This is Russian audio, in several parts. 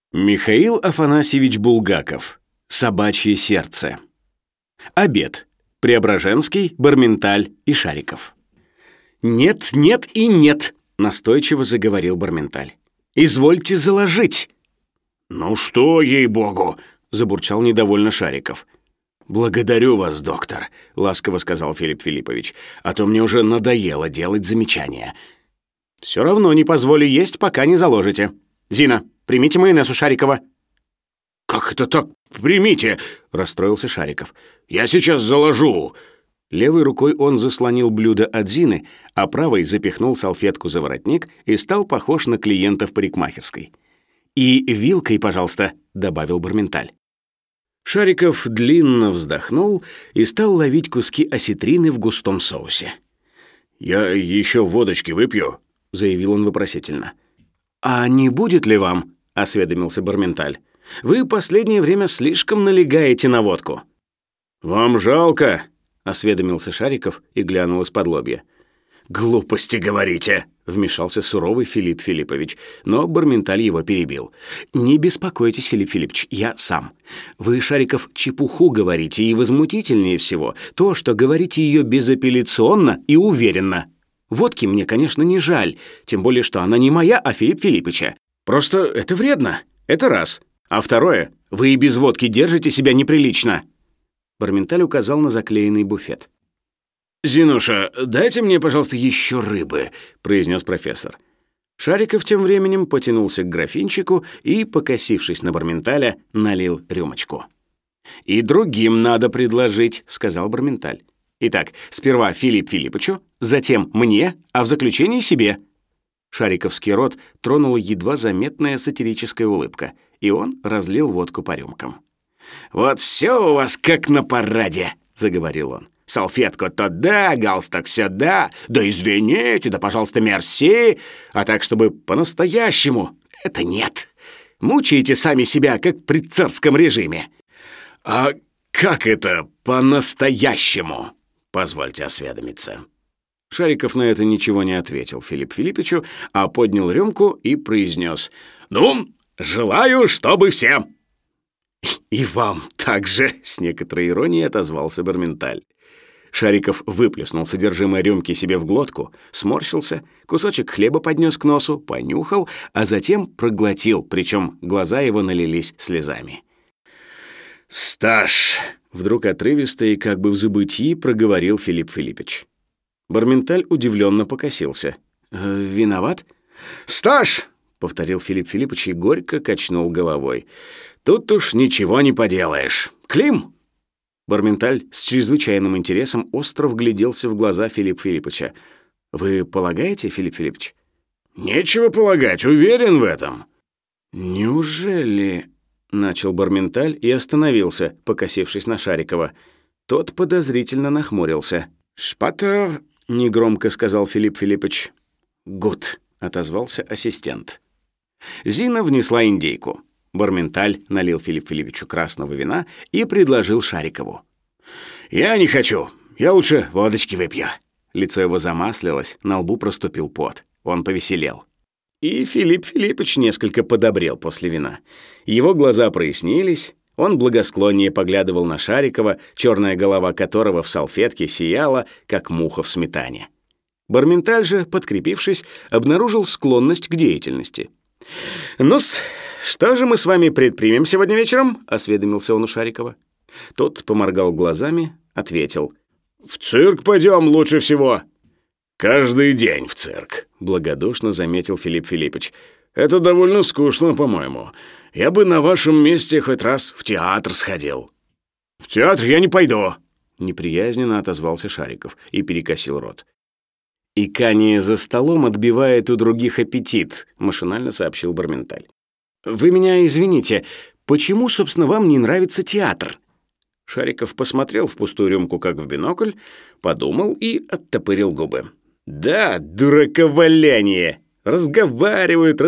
Михаил Афанасьевич Булгаков. «Собачье сердце». Обед. Преображенский, Барменталь и Шариков. «Нет, нет и нет», — настойчиво заговорил Барменталь. «Извольте заложить». «Ну что, ей-богу!» — забурчал недовольно Шариков. «Благодарю вас, доктор», — ласково сказал Филипп Филиппович, «а то мне уже надоело делать замечания». «Все равно не позволю есть, пока не заложите. Зина, примите майонез у Шарикова». «Как это так? Примите!» — расстроился Шариков. «Я сейчас заложу!» Левой рукой он заслонил блюдо от Зины, а правой запихнул салфетку за воротник и стал похож на клиента в парикмахерской. «И вилкой, пожалуйста», — добавил Барменталь. Шариков длинно вздохнул и стал ловить куски осетрины в густом соусе. «Я еще водочки выпью», — заявил он вопросительно. «А не будет ли вам?» — осведомился Барменталь. «Вы последнее время слишком налегаете на водку». «Вам жалко?» — осведомился Шариков и глянул из-под-лобья. «Глупости говорите», — вмешался суровый Филипп Филиппович, но Барменталь его перебил. «Не беспокойтесь, Филипп Филиппович, я сам. Вы, Шариков, чепуху говорите, и возмутительнее всего то, что говорите ее безапелляционно и уверенно. Водки мне, конечно, не жаль, тем более, что она не моя, а Филиппа Филипповича. Просто это вредно, это раз. А второе, вы и без водки держите себя неприлично». Барменталь указал на заклеенный буфет. «Зинуша, дайте мне, пожалуйста, еще рыбы», — произнес профессор. Шариков тем временем потянулся к графинчику и, покосившись на Барменталя, налил рюмочку. «И другим надо предложить», — сказал Барменталь. «Итак, сперва Филиппу Филипповичу, затем мне, а в заключении себе». Шариковский рот тронула едва заметная сатирическая улыбка, и он разлил водку по рюмкам. «Вот все у вас как на параде», — заговорил он. «Салфетку туда, галстук сюда, да извините, да, пожалуйста, мерси, а так, чтобы по-настоящему, это нет. Мучаете сами себя, как при царском режиме». «А как это по-настоящему? Позвольте осведомиться». Шариков на это ничего не ответил Филиппу Филипповичу, а поднял рюмку и произнес: «Ну, желаю, чтобы все». «И вам также», — с некоторой иронией отозвался Барменталь. Шариков выплеснул содержимое рюмки себе в глотку, сморщился, кусочек хлеба поднес к носу, понюхал, а затем проглотил, причем глаза его налились слезами. «Стаж!» — вдруг отрывисто и как бы в забытии проговорил Филипп Филиппович. Барменталь удивленно покосился. «Виноват?» «Стаж!» — повторил Филипп Филиппович и горько качнул головой. «Тут уж ничего не поделаешь. Клим!» Барменталь с чрезвычайным интересом остро вгляделся в глаза Филиппа Филипповича. «Вы полагаете, Филипп Филиппович?» «Нечего полагать, уверен в этом». «Неужели...» — начал Барменталь и остановился, покосившись на Шарикова. Тот подозрительно нахмурился. «Шпата...» — негромко сказал Филипп Филиппович. «Гуд», — отозвался ассистент. Зина внесла индейку. Барменталь налил Филиппу Филипповичу красного вина и предложил Шарикову. «Я не хочу. Я лучше водочки выпью». Лицо его замаслилось, на лбу проступил пот. Он повеселел. И Филипп Филиппович несколько подобрел после вина. Его глаза прояснились, он благосклоннее поглядывал на Шарикова, черная голова которого в салфетке сияла, как муха в сметане. Барменталь же, подкрепившись, обнаружил склонность к деятельности. «Ну-с, что же мы с вами предпримем сегодня вечером?» — осведомился он у Шарикова. Тот поморгал глазами, ответил. «В цирк пойдем лучше всего». «Каждый день в цирк», — благодушно заметил Филипп Филиппович. «Это довольно скучно, по-моему. Я бы на вашем месте хоть раз в театр сходил». «В театр я не пойду», — неприязненно отозвался Шариков и перекосил рот. «Икание за столом отбивает у других аппетит», — машинально сообщил Барменталь. «Вы меня извините, почему, собственно, вам не нравится театр?» Шариков посмотрел в пустую рюмку, как в бинокль, подумал и оттопырил губы. «Да, дураковаляние! Разговаривают,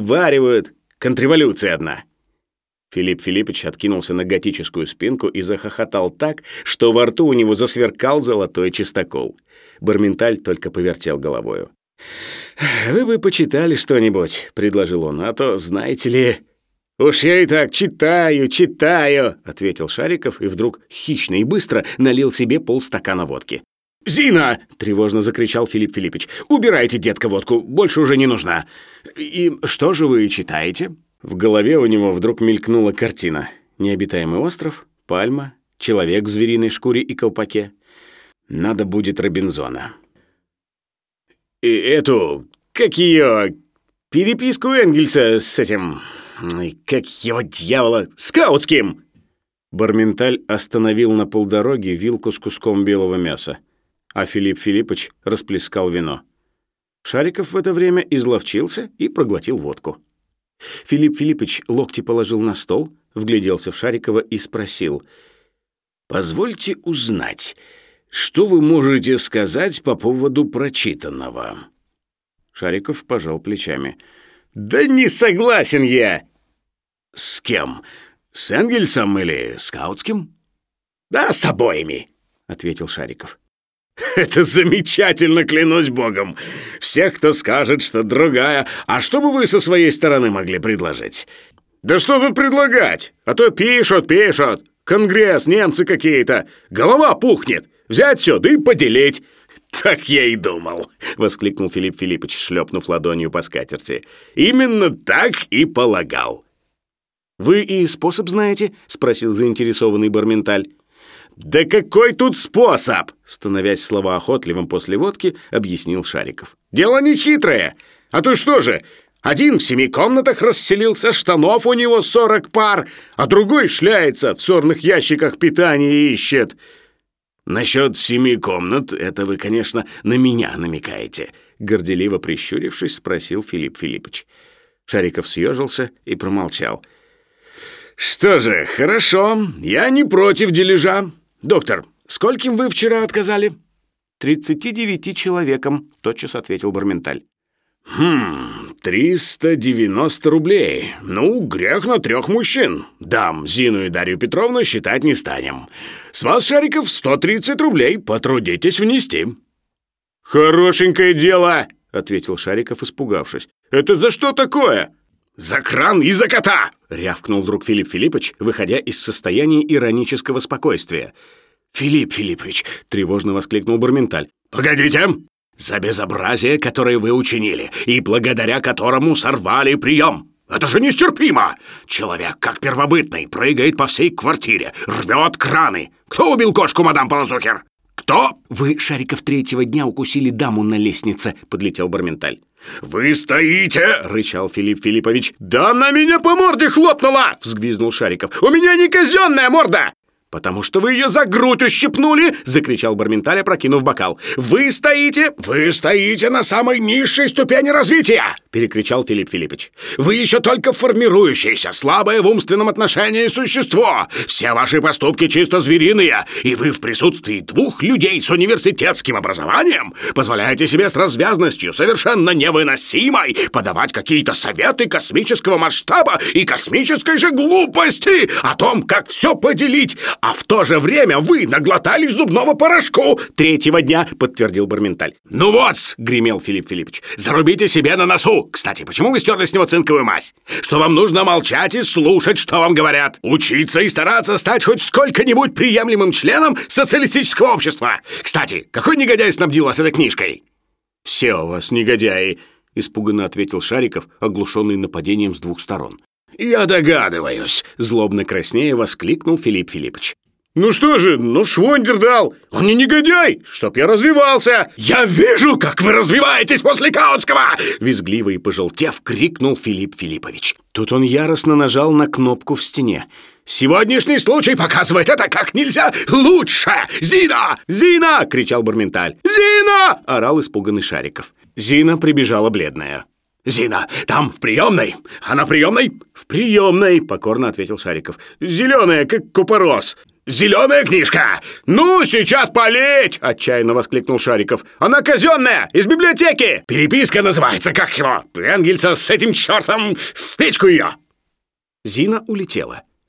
контрреволюция одна!» Филипп Филиппович откинулся на готическую спинку и захохотал так, что во рту у него засверкал золотой чистокол. Барменталь только повертел головою. «Вы бы почитали что-нибудь», — предложил он, «а то, знаете ли...» «Уж я и так читаю», — ответил Шариков и вдруг хищно и быстро налил себе полстакана водки. «Зина!» — тревожно закричал Филипп Филиппыч. «Убирайте, детка, водку, больше уже не нужна. И что же вы читаете?» В голове у него вдруг мелькнула картина. Необитаемый остров, пальма, человек в звериной шкуре и колпаке. Надо будет Робинзона. И эту, как ее, переписку Энгельса с этим, как его дьявола, Скаутским. Барменталь остановил на полдороги вилку с куском белого мяса, а Филипп Филиппыч расплескал вино. Шариков в это время изловчился и проглотил водку. Филипп Филиппыч локти положил на стол, вгляделся в Шарикова и спросил: «Позвольте узнать, что вы можете сказать по поводу прочитанного?» Шариков пожал плечами. «Да не согласен я!» «С кем? С Энгельсом или Скаутским?» «Да, с обоими», — ответил Шариков. «Это замечательно, клянусь богом! Всех, кто скажет, что другая. А что бы вы со своей стороны могли предложить?» «Да что тут предлагать? А то пишут. Конгресс, немцы какие-то. Голова пухнет. Взять все, да и поделить». «Так я и думал», — воскликнул Филипп Филиппыч, шлепнув ладонью по скатерти. «Именно так и полагал». «Вы и способ знаете?» — спросил заинтересованный Барменталь. «Да какой тут способ?» — становясь словоохотливым после водки, объяснил Шариков. «Дело не хитрое. А то что же, один в 7 комнатах расселился, штанов у него 40 пар, а другой шляется, в сорных ящиках питания ищет». «Насчет 7 комнат, это вы, конечно, на меня намекаете», — горделиво прищурившись, спросил Филипп Филиппыч. Шариков съежился и промолчал. «Что же, хорошо, я не против дележа. Доктор, скольким вы вчера отказали?» 39 человекам, тотчас ответил Барменталь. 390 рублей. Ну, грех на 3 мужчин. Дам Зину и Дарью Петровну считать не станем. С вас, Шариков, 130 рублей. Потрудитесь внести». «Хорошенькое дело», — ответил Шариков, испугавшись. «Это за что такое?» «За кран и за кота!» — рявкнул вдруг Филипп Филиппыч, выходя из состояния иронического спокойствия. «Филипп Филиппович!» — тревожно воскликнул Барменталь. «Погодите! За безобразие, которое вы учинили, и благодаря которому сорвали прием! Это же нестерпимо! Человек, как первобытный, прыгает по всей квартире, рвет краны! Кто убил кошку, мадам Полозухер? Кто?» «Вы, Шариков, 3-го дня укусили даму на лестнице», — подлетел Барменталь. «Вы стоите!» — рычал Филипп Филиппович. «Да она меня по морде хлопнула!» — взвизгнул Шариков. «У меня не казенная морда!» «Потому что вы ее за грудь ущипнули!» — закричал Барменталь, опрокинув бокал. «Вы стоите!» «Вы стоите на самой низшей ступени развития!» — перекричал Филипп Филиппович. «Вы еще только формирующееся, слабое в умственном отношении существо! Все ваши поступки чисто звериные, и вы в присутствии 2 людей с университетским образованием позволяете себе с развязностью, совершенно невыносимой, подавать какие-то советы космического масштаба и космической же глупости о том, как все поделить, а в то же время вы наглотались зубного порошку 3-го дня», — подтвердил Барменталь. «Ну вот», — гремел Филипп Филиппович, — «зарубите себе на носу. Кстати, почему вы стерли с него цинковую мазь? Что вам нужно молчать и слушать, что вам говорят. Учиться и стараться стать хоть сколько-нибудь приемлемым членом социалистического общества. Кстати, какой негодяй снабдил вас этой книжкой?» «Все у вас негодяи», — испуганно ответил Шариков, оглушенный нападением с 2 сторон. «Я догадываюсь», — злобно краснея воскликнул Филипп Филиппович. «Ну что же, Швондер дал! Он не негодяй, чтоб я развивался!» «Я вижу, как вы развиваетесь после Каутского!» Визгливо и пожелтев, крикнул Филипп Филиппович. Тут он яростно нажал на кнопку в стене. «Сегодняшний случай показывает это как нельзя лучше! Зина! Зина!» — кричал Барменталь. «Зина!» — орал испуганный Шариков. Зина прибежала бледная. «Зина, там, в приемной? Она в приемной?» «В приемной», — покорно ответил Шариков. «Зеленая, как купорос». «Зеленая книжка! Ну, сейчас полить!» — отчаянно воскликнул Шариков. «Она казенная, из библиотеки! Переписка называется, как его? Энгельса с этим чертом, в печку ее!» Зина улетела.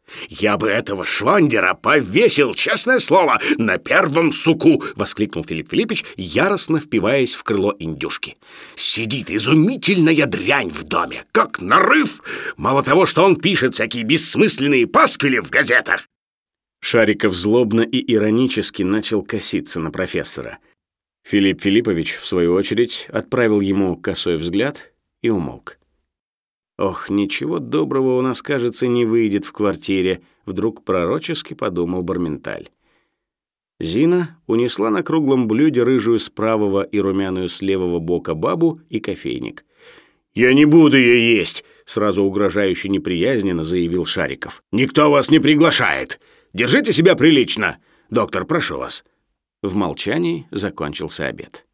«Я бы этого швандера повесил, честное слово, на первом суку!» — воскликнул Филипп Филиппович, яростно впиваясь в крыло индюшки. «Сидит изумительная дрянь в доме, как нарыв! Мало того, что он пишет всякие бессмысленные пасквили в газетах!» Шариков злобно и иронически начал коситься на профессора. Филипп Филиппович, в свою очередь, отправил ему косой взгляд и умолк. «Ох, ничего доброго у нас, кажется, не выйдет в квартире», — вдруг пророчески подумал Барменталь. Зина унесла на круглом блюде рыжую с правого и румяную с левого бока бабу и кофейник. «Я не буду ее есть», — сразу угрожающе неприязненно заявил Шариков. «Никто вас не приглашает. Держите себя прилично. Доктор, прошу вас». В молчании закончился обед.